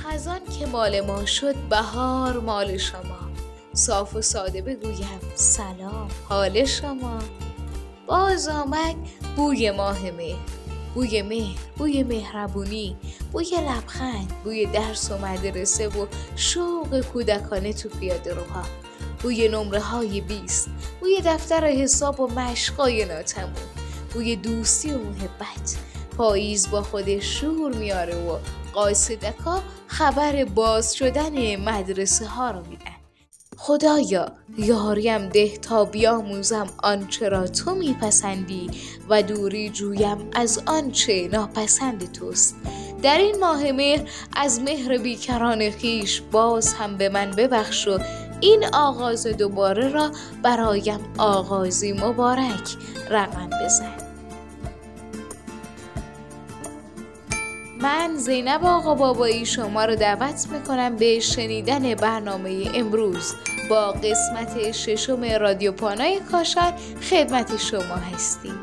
خزان که مال ما شد، بهار مال شما. صاف و ساده بگویم سلام حال شما. باز آمد بوی ماه مهر، بوی مهر، بوی مهربونی، بوی لبخند، بوی درس و مدرسه و شوق کودکانه تو پیاده روها، بوی نمره های 20، بوی دفتر حساب و مشقای ناتموم، بوی دوستی و محبت. پاییز با خودش شور میاره و قاصدکا خبر باز شدن مدرسه ها رو میدن. خدایا یاریم ده تا بیاموزم آنچه را تو میپسندی و دوری جویم از آنچه ناپسند توست. در این ماه مهر از مهر بیکران خویش باز هم به من ببخش و این آغاز دوباره را برایم آغازی مبارک رقم بزن. من زینب آقا بابایی شما رو دعوت میکنم به شنیدن برنامه امروز. با قسمت 6 رادیو پانای کاشان خدمت شما هستیم.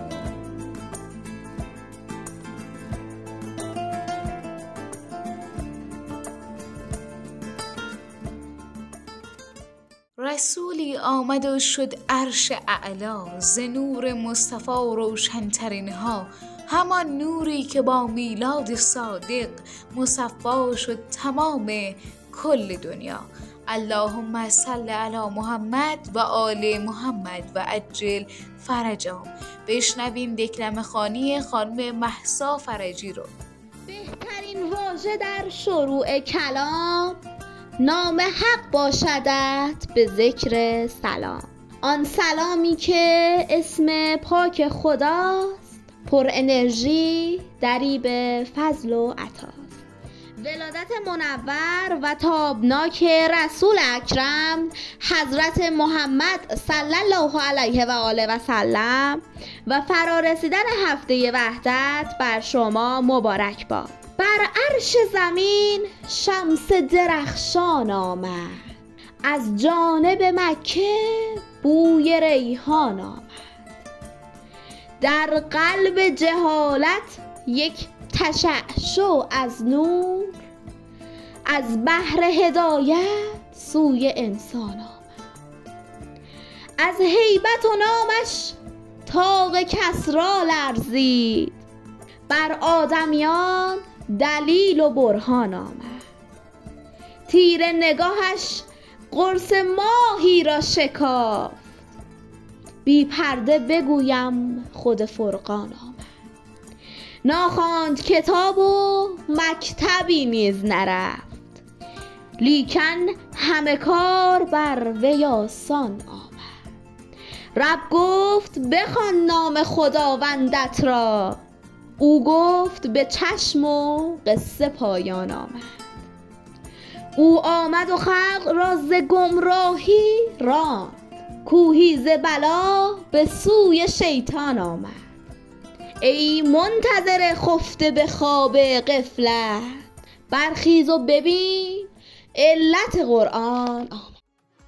رسولی آمد و شد عرش اعلا، ز نور مصطفی روشن‌ترین ها. همان نوری که با میلاد صادق مصفا شد تمام کل دنیا. اللهم صل علی محمد و آل محمد و عجل فرجهم. بشنویم دکلمه خوانی خانم مهسا فرجی رو. بهترین واژه در شروع کلام نام حق باشدت به ذکر سلام. آن سلامی که اسم پاک خداست، پر انرژی، دریب فضل و عطاست. ولادت منور و تابناک رسول اکرم حضرت محمد صلی الله علیه و آله و سلم و فرارسیدن هفته وحدت بر شما مبارک باد. بر عرش زمین شمس درخشان آمد، از جانب مکه بوی ریحان آمد. در قلب جهالت یک تشعشع از نور، از بحر هدایت سوی انسان آمد. از هیبت و نامش طاق کسری لرزید، بر آدمیان دلیل و برهان آمد. تیر نگاهش قرص ماهی را شکافت، بی پرده بگویم خود فرقان آمد. ناخواند کتاب و مکتبی نیز نرفت، لیکن همه کار بر وی آسان آمد. رب گفت بخوان نام خداوندت را، او گفت به چشم و قصه پایان آمد. او آمد و خلق را ز گمراهی راند، کوهی ز بلا به سوی شیطان آمد. ای منتظر خفته به خواب غفلت، برخیز و ببین علت قرآن آمد.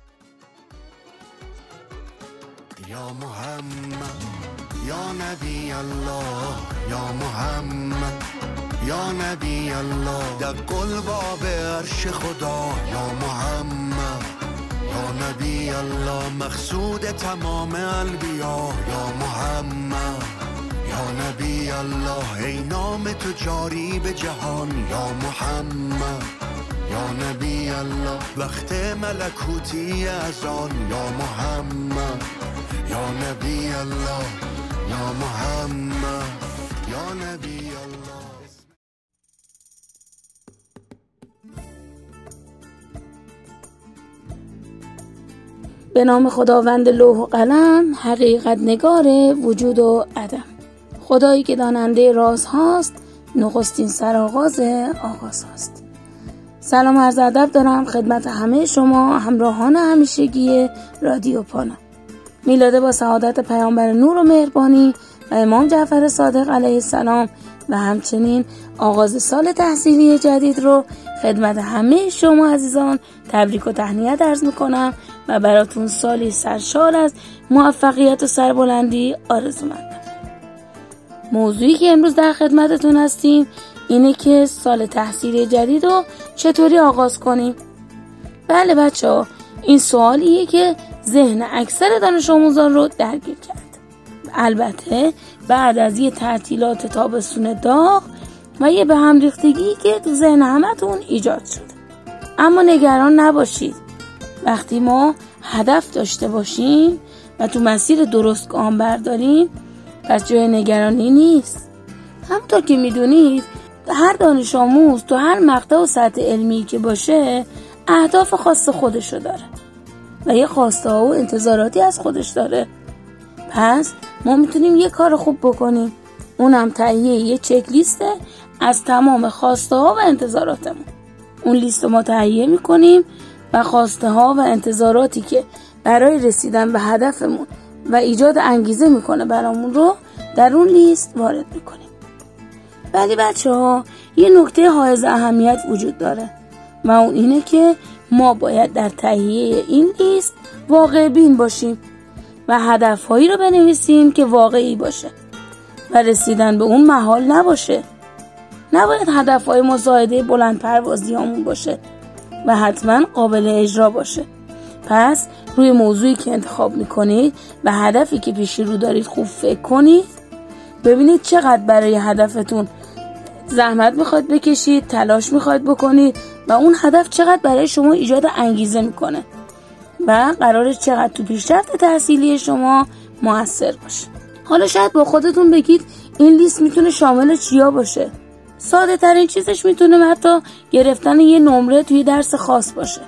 یا محمد یا نبی الله، یا محمد یا نبی الله، در قلباب عرش خدا. یا محمد یا نبی الله، مقصود تمام انبیا. یا محمد یا نبی الله، ای نام تو جاری به جهان. یا محمد یا نبی الله، وقت ملکوتی از آن. یا محمد یا نبی الله، یا محمد یا نبی الله. به نام خداوند لوح و قلم، حقیقت نگار وجود و عدم. خدایی که داننده راز هاست، نخستین سرآغاز آغاز هاست. سلام عرض ادب دارم خدمت همه شما همراهان همیشگی رادیو پانا. میلاده با سعادت پیامبر نور و مهربانی و امام جعفر صادق علیه السلام و همچنین آغاز سال تحصیلی جدید رو خدمت همه شما عزیزان تبریک و تهنیت عرض میکنم و براتون سالی سرشار از موفقیت و سربلندی آرزو مندم. موضوعی که امروز در خدمتتون هستیم اینه که سال تحصیلی جدید رو چطوری آغاز کنیم. بله بچه ها، این سوالیه که ذهن اکثر دانش آموزان رو درگیر کرد. البته بعد از یه تعطیلات تابستون داغ و یه به هم ریختگی که تو ذهن همتون ایجاد شده. اما نگران نباشید، وقتی ما هدف داشته باشیم و تو مسیر درست گام برداریم پس جای نگرانی نیست. همونطور که میدونید هر دانش آموز تو هر مقطع و سطح علمی که باشه اهداف خاص خودشو داره و یه خواسته ها و انتظاراتی از خودش داره. پس ما میتونیم یه کار خوب بکنیم، اونم تهیه یه چک لیسته از تمام خواسته ها و انتظاراتمون. اون لیست رو ما تهیه میکنیم و خواسته ها و انتظاراتی که برای رسیدن به هدفمون و ایجاد انگیزه میکنه برامون رو در اون لیست وارد میکنیم. ولی بچه ها یه نکته حائز اهمیت وجود داره و اون اینه که ما باید در تهیه این لیست واقع بین باشیم و هدفهایی رو بنویسیم که واقعی باشه و رسیدن به اون محال نباشه. نباید هدفهای مزایده بلند پروازیامون باشه و حتما قابل اجرا باشه. پس روی موضوعی که انتخاب میکنید و هدفی که پیشی رو دارید خوب فکر کنید، ببینید چقدر برای هدفتون زحمت میخواد بکشید، تلاش میخواد بکنید و اون هدف چقدر برای شما ایجاد انگیزه میکنه و قراره چقدر تو پیشرفت تحصیلی شما موثر باشه. حالا شاید با خودتون بگید این لیست میتونه شامل چیا باشه؟ ساده ترین چیزش میتونه حتی گرفتن یه نمره توی درس خاص باشه.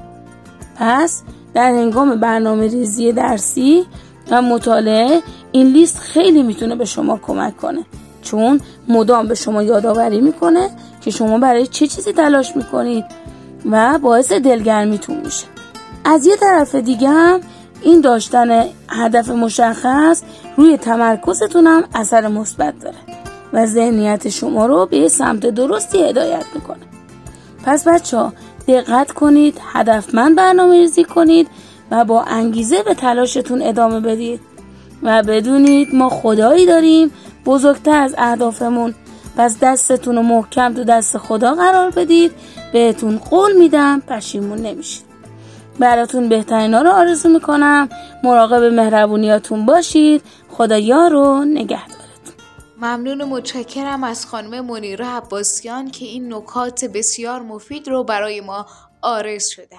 پس در هنگام برنامه ریزی درسی و مطالعه این لیست خیلی میتونه به شما کمک کنه، چون مدام به شما یادآوری میکنه که شما برای چه چیزی تلاش میکنید و باعث دلگرمیتون میشه. از یه طرف دیگه هم این داشتن هدف مشخص روی تمرکزتون هم اثر مثبت داره و ذهنیت شما رو به سمت درستی هدایت میکنه. پس بچه‌ها دقت کنید، هدفمند برنامه‌ریزی کنید و با انگیزه به تلاشتون ادامه بدید و بدونید ما خدایی داریم بزرگتر از اهدافمون. پس دستتون رو محکم تو دست خدا قرار بدید، بهتون قول میدم پشیمون نمیشید. براتون بهترینا رو آرزو میکنم. مراقب مهربونیاتون باشید. خدا یار و نگهدارتون. ممنون و متشکرم از خانم منیره عباسیان که این نکات بسیار مفید رو برای ما عارض شدن.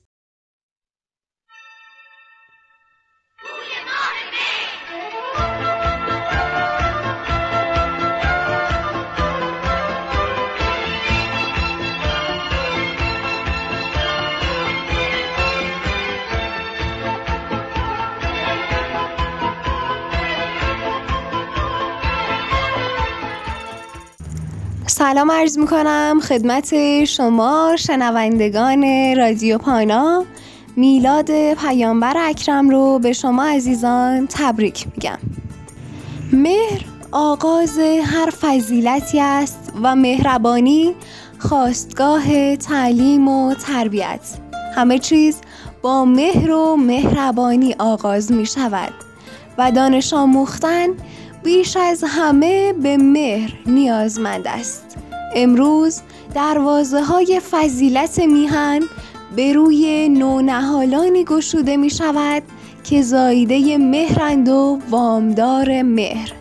سلام عرض میکنم خدمت شما شنوندگان رادیو پانا. میلاد پیامبر اکرم رو به شما عزیزان تبریک میگم. مهر آغاز هر فضیلتی است و مهربانی خواستگاه تعلیم و تربیت. همه چیز با مهر و مهربانی آغاز می شود و دانش آموختن بیش از همه به مهر نیازمند است. امروز دروازه‌های فضیلت میهن به روی نونهالانی گشوده می شود که زایده مهرند و وامدار مهر.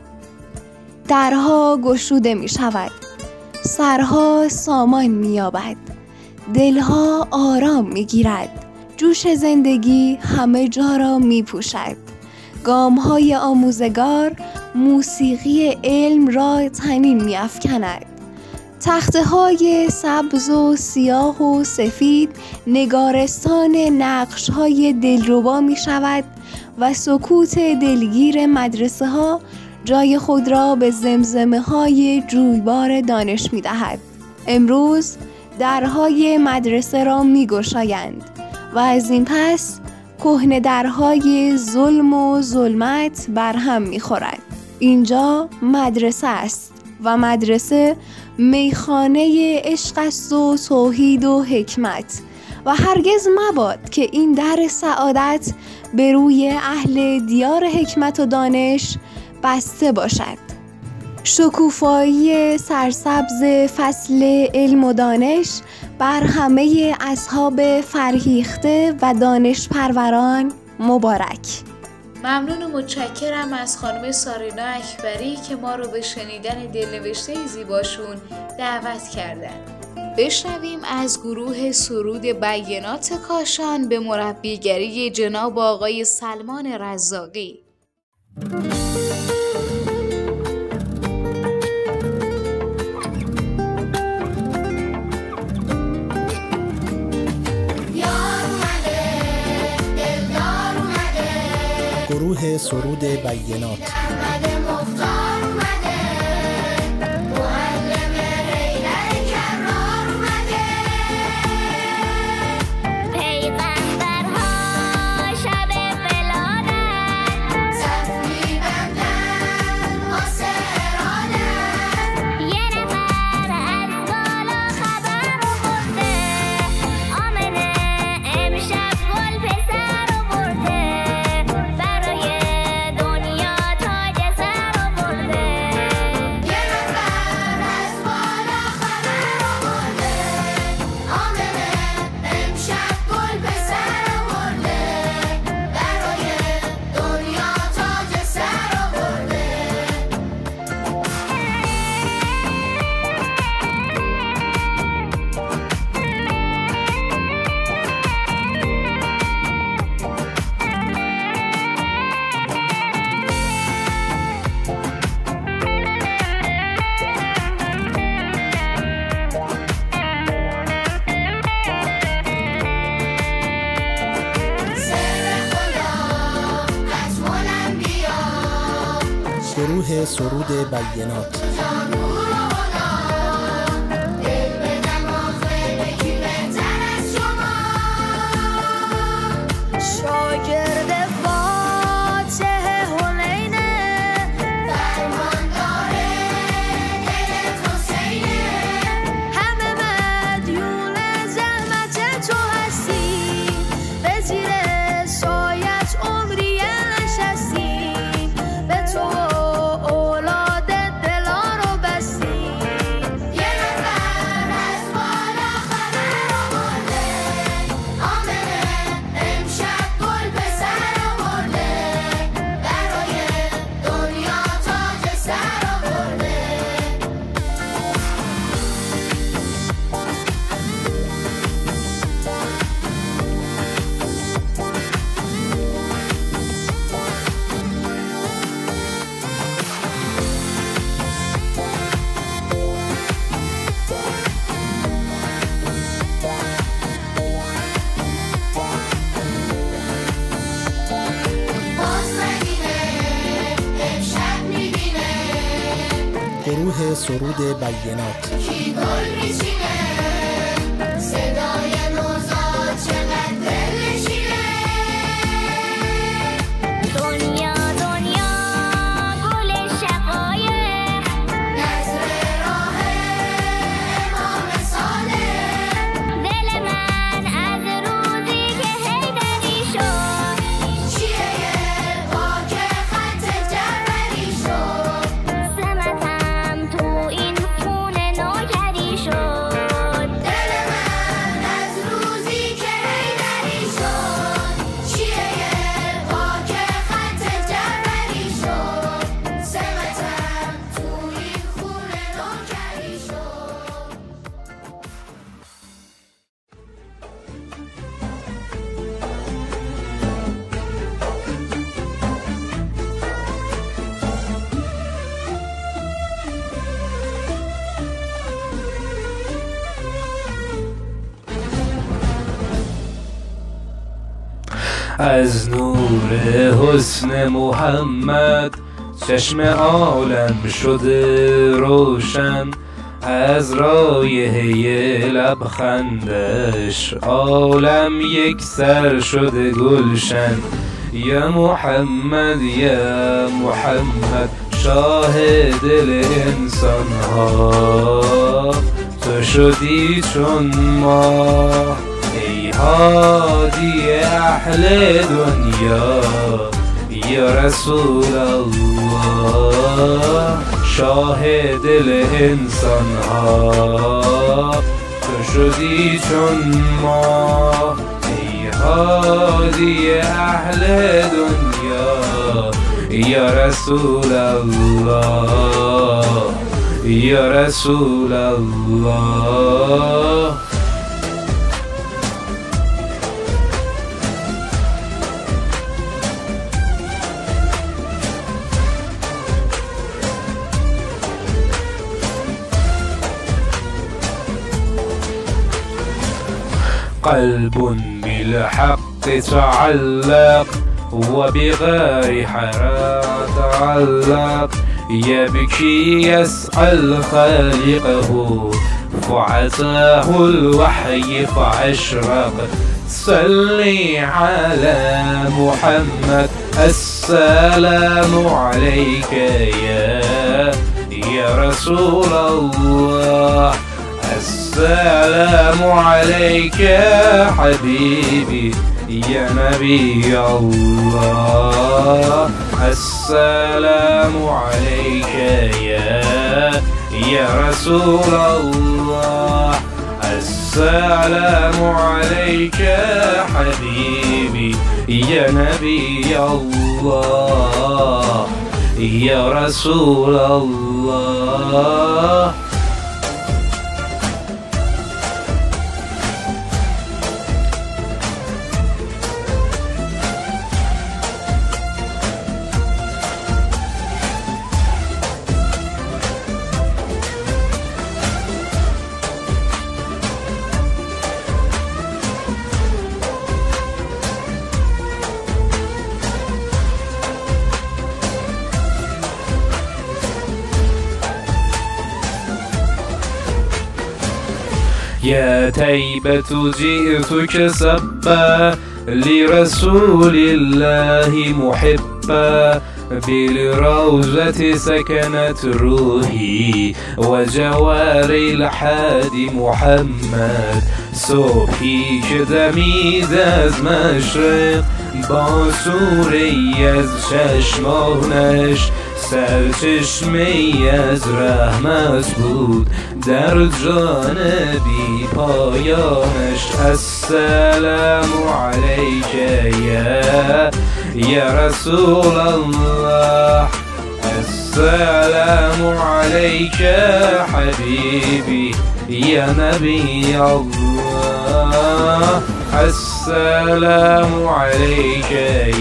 درها گشوده می شود، سرها سامان می یابد، دلها آرام می گیرد، جوش زندگی همه جا را می پوشد. گام‌های آموزگار موسیقی علم را طنین می افکند. تخته‌های سبز و سیاه و سفید نگارستان نقش‌های دلربا می شود و سکوت دلگیر مدرسه‌ها جای خود را به زمزمه‌های جویبار دانش می دهد. امروز درهای مدرسه را می گشایند و از این پس کهنه درهای ظلم و ظلمت برهم می خورد. اینجا مدرسه است و مدرسه میخانه عشق است و توحید و حکمت و هرگز مباد که این در سعادت به روی اهل دیار حکمت و دانش بسته باشد. شکوفایی سرسبز فصل علم و دانش بر همه اصحاب فرهیخته و دانش پروران مبارک. ممنون و متشکرم از خانم سارینا اکبری که ما رو به شنیدن دلنوشته زیباشون دعوت کردن. بشنویم از گروه سرود بیانات کاشان به مربیگری جناب آقای سلمان رزاقی. گروه سرود بیانات. گروه سرود بیانات. گروه سرود بیانات. از نور حسن محمد چشم عالم شده روشن، از رایحه لبخندش عالم یک سر شده گلشن. یا محمد یا محمد شاه دل انسان ها، تو شدی چون ما ای هادی اهل دنیا. یا رسول الله شاه دل انسان ها، تو شدی چون ما ای هادی اهل دنیا یا رسول الله یا رسول الله. قلب بالحق تعلق وبغير حرام تعلق، يبكي يسأل خالقه فعتاه الوحي فأشرق. صلي على محمد السلام عليك يا رسول الله، السلام عليك يا حبيبي يا نبي الله، السلام عليك يا رسول الله، السلام عليك يا حبيبي يا نبي الله يا رسول الله. يا تيبة جئتك سبا لرسول الله محبا، بالروضة سكنت روحي وجواري الحادي محمد. صبحی که دمید از مشرق با سوری از چشمانش، سرچشمه‌ای از رحمت بود در جان بی پایانش. السلام علیک یا رسول الله، السلام علیک حبیبی یا نبی الله، السلام علیک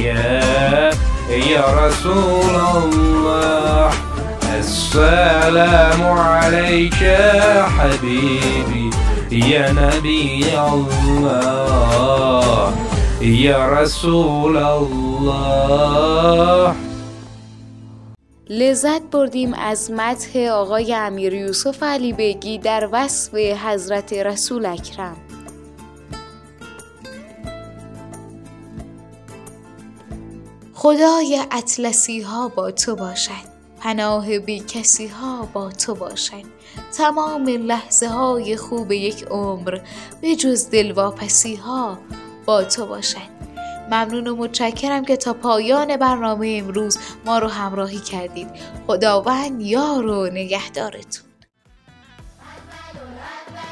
یا رسول الله، السلام عليك حبيبي يا نبي الله يا رسول الله. لذت بردیم از مدح آقای امیر یوسف علی بیگی در وصف حضرت رسول اکرم. خدای اطلسی ها با تو باشد، پناه بی کسی ها با تو باشد، تمام لحظه های خوب یک عمر به جز دلواپسی ها با تو باشد. ممنون و متشکرم که تا پایان برنامه امروز ما رو همراهی کردید. خداوند یار و نگهدارتون.